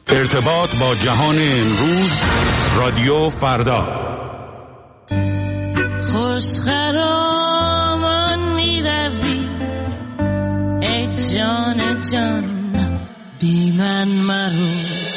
ارتباط با جهان امروز، رادیو فردا. خوش خرامان می روی ای جان جان، بی من مرو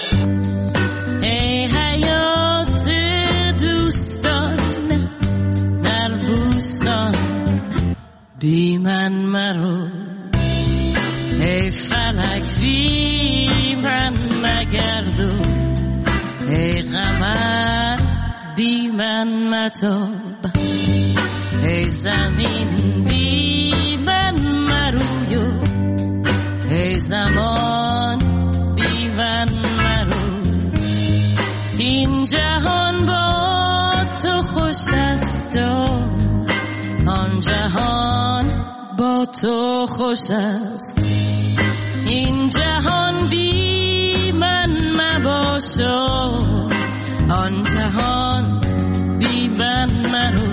ای حیات دوستان در بوستان، بی من مرو ای فلک بی من مگردو، ای قمر بی من متاب، ای زمین بی من مرویو، ای زمان بی من مرو. این جهان با تو خوش است و آن جهان با تو خوش است. این جهان بی من مباش و آن جهان بی من مرو.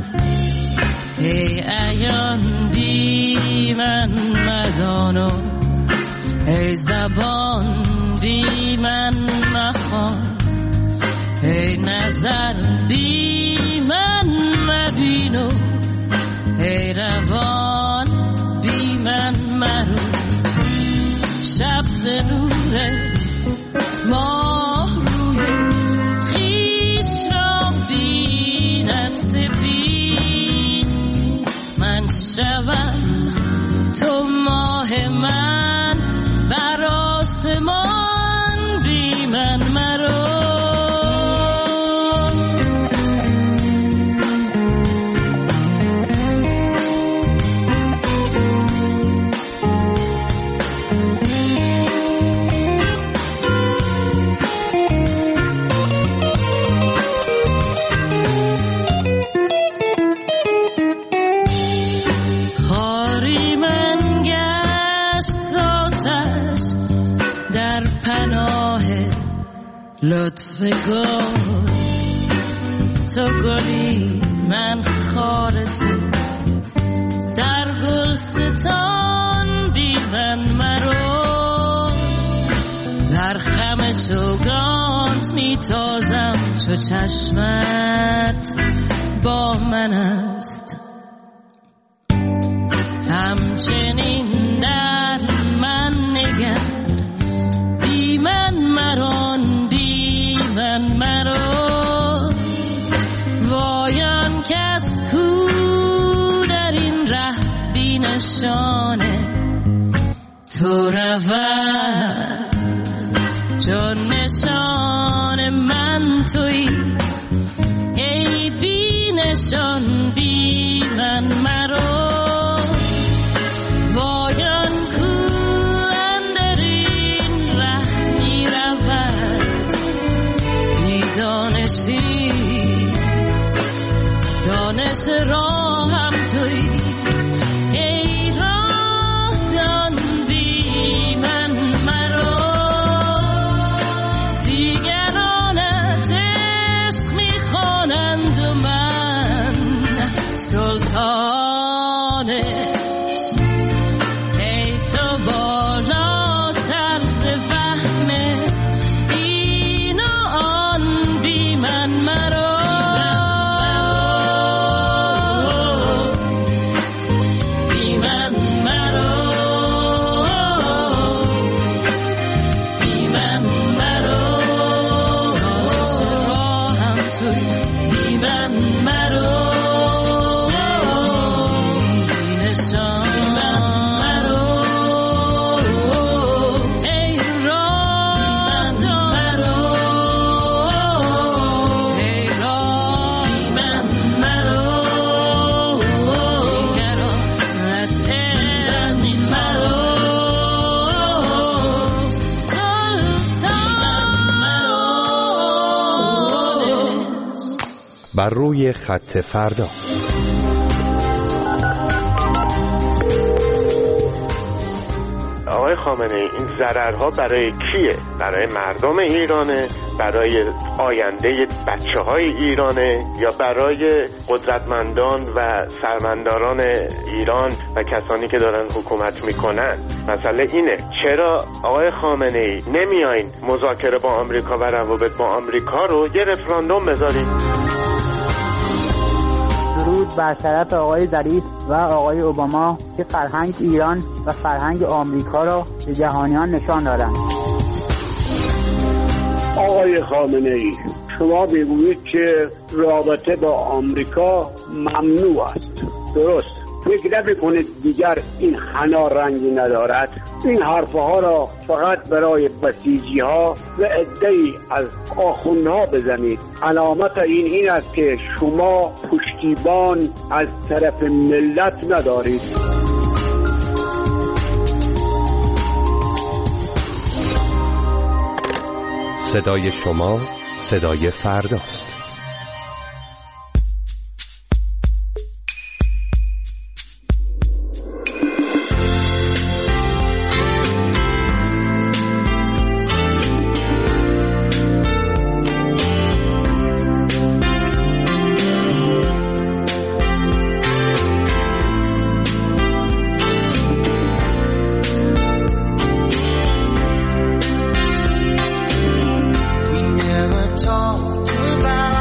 ای عیان بی من مدان و ای زبان بی من مخوان، ای نظر بی من مبین و ای روان بی من مرو. شب ز نور ماه روی خویش را بیند سپید، من شوم تو ماه من بر آسمان بی من مرو. لطف گل تو گلی من خار تو، در گلستان بی من مرو. در خم چوگانت می تازم چو چشمت با من است، همچنین در من نگر بی من مران من مرو. وایان کس کو در این ره بی نشانه تو رود، چون نشان من تویی ای بی نشان بی من مرو. وایان کو اندر این ره می رود دانشی، دانش راه هم توی ای راه دان بی من مرو. دیگرانت عشق میخوانند و من سلطان عشق، ای تو بالاتر ز فهم این و آن بی من مرو. بی من مرو، بی من مرو، دانش راهم توی بی من مرو. بی نشان مرو، ای راه مرو، ای راه من مرو. دیگرانت عشق مرو، سلطان مرو. بر روی خط فردا. آقای خامنه ای این ضررها برای کیه؟ برای مردم ایرانه؟ برای آینده بچه‌های ایرانه؟ یا برای قدرتمندان و سرمنداران ایران و کسانی که دارن حکومت میکنن؟ مسئله اینه چرا آقای خامنه ای نمیایین مذاکره با آمریکا و روابط با آمریکا رو یه رفراندوم بذارید؟ درود بر شرف آقای ظریف و آقای اوباما که فرهنگ ایران و فرهنگ آمریکا را به جهانیان نشان دادند. آقای خامنه ای شما میگویید که رابطه با آمریکا ممنوع است. درست. فکر نمی‌کنید دیگر این حنا رنگی ندارد؟ این حرفها را فقط برای بسیجی‌ها و عده‌ای از آخوندها بزنید. علامت این است که شما پشتیبان از طرف ملت ندارید. صدای شما صدای فرداست. Talked about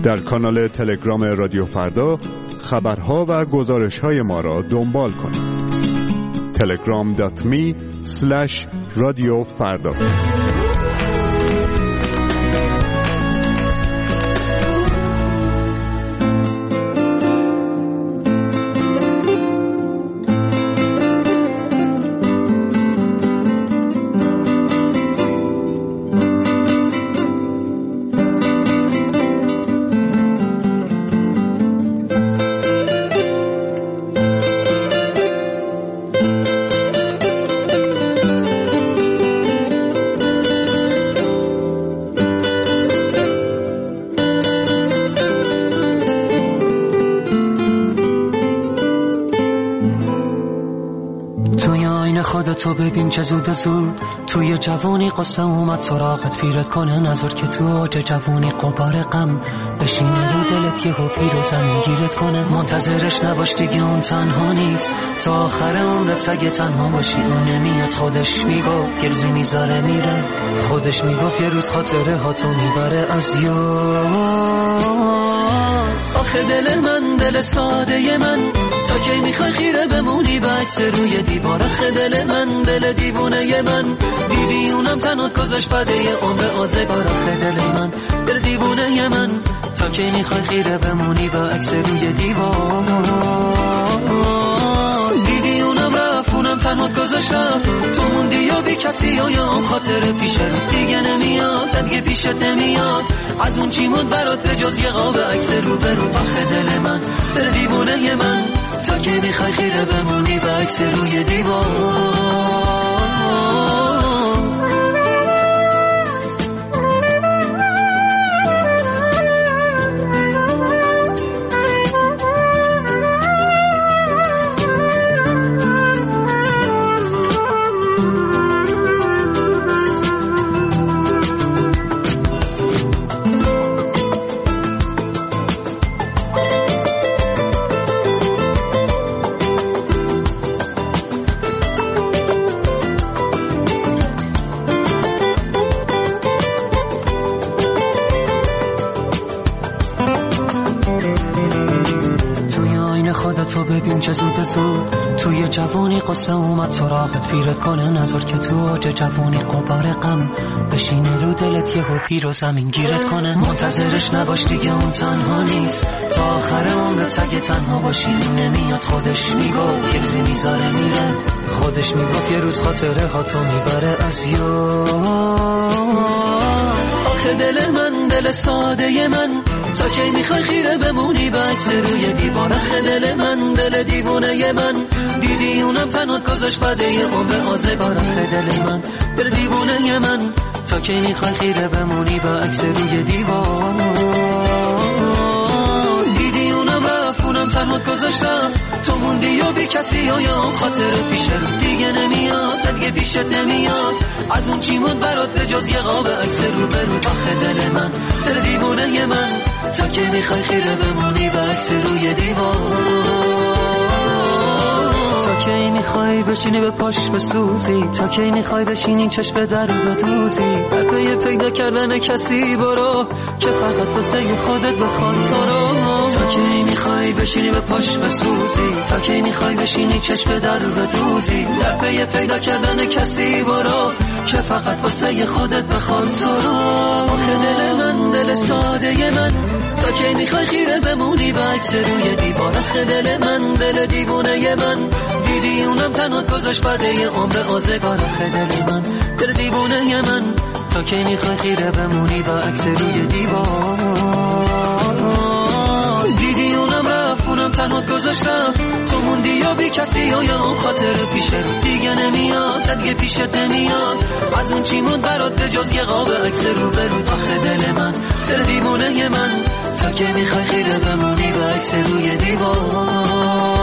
در کانال تلگرام رادیو فردا خبرها و گزارش‌های ما را دنبال کنید. telegram.me/radiofarda. تو ببین چه زود زود توی جوانی قصه اومد سراغت، پیرت کنه نظر که تو اوج جوانی قبار غم بشینه رو دلت یهو پیر و زمین گیرت کنه. منتظرش نباش دیگه اون تنها نیست، تا آخر عمرت اگه تنها باشی اون نمیاد. خودش میگفت گرزی میذاره میره، خودش میگفت یه روز خاطره ها تو میبره از آخه دل من دل ساده من، تا کی میخوای خیره بمونی به عکس روی دیوار؟ آخه دل من دل دیوونه من، دیدی اونم تنها گذاشت بده یه عمر آزگار. آخه دل من دل دیوونه من، تا کی میخوای خیره بمونی به عکس روی دیوار؟ دیدی اونم رفت اونم تنها گذاشت رفت، تو موندی یا بی کسی و یا اون خاطر پیش رو دیگه نمیاد، دیگه پیشت نمیاد. از اون چی موند برات به جز یه قاب عکس رو به رو؟ آخه دل من دل دیوونه من، تا که میخوای خیره بمونی به عکس روی دیوار. تو ببین چه زود زود توی جوانی قصه اومد سراغت، پیرت کنه نظر که تو اوج جوانی قبار غم بشینه رو دلت یهو پیر و زمین گیرت کنه. منتظرش نباش دیگه اون تنها نیست، تا آخر عمرت اگه تنها باشی نمیاد. خودش میگفت یه روزی میذاره میره، خودش میگفت یه روز خاطره ها تو میبره از آخه دل من دل ساده من، تا کی میخوای خیره بمونی به عکس روی دیوار؟ آخه دل من دل دیوونه من، دیدی اونم تنها گذاشت بده یه عمر آزگار. آخه دل من دل دیوونه من، تا کی میخوای خیره بمونی به عکس روی دیوار؟ دیدی اونم رفت اونم تنها گذاشت رفت، تو موندی یا بی کسی و یا اون خاطر پیش رو دیگه نمیاد، دیگه پیشت نمیاد. از اون چی موند برات به جز یه قاب عکس رو به رو؟ آخه دل من دل دیوونه من، تا که میخوای خیره بمونی به عکس روی دیوار؟ تا کی میخوای بشینی به پاش بسوزی؟ تا کی میخوای بشینی چشم در رو بدوزی؟ در پی پیدا کردن کسی برو که فقط واسه خودت بخواد تو رو. تا کی میخوای بشینی به پاش بسوزی؟ تا کی میخوای بشینی چشم در رو بدوزی؟ در پی پیدا کردن کسی برو که فقط واسه خودت بخواد تو رو. آخه دل من دل ساده من، تا کی میخوای خیره بمونی به عکس روی دیوار؟ آخه دل من دل دیوونه من، دیدی اونم تنها گذاشت بده یه عمر آزگار. آخه دل من دل دیوونه من، تا کی میخوای خیره بمونی به عکس روی دیوار؟ دیدی اونم رفت اونم تنها گذاشت رفت، تو موندی یا بی کسی و یا اون خاطر پیش رو دیگه نمیاد، دیگه پیشت نمیاد. از اون چی موند برات به جز یه قاب عکس رو به رو؟ آخه دل من دل دیوونه من، تا کی میخوای خیره بمونی به عکس روی دیوار؟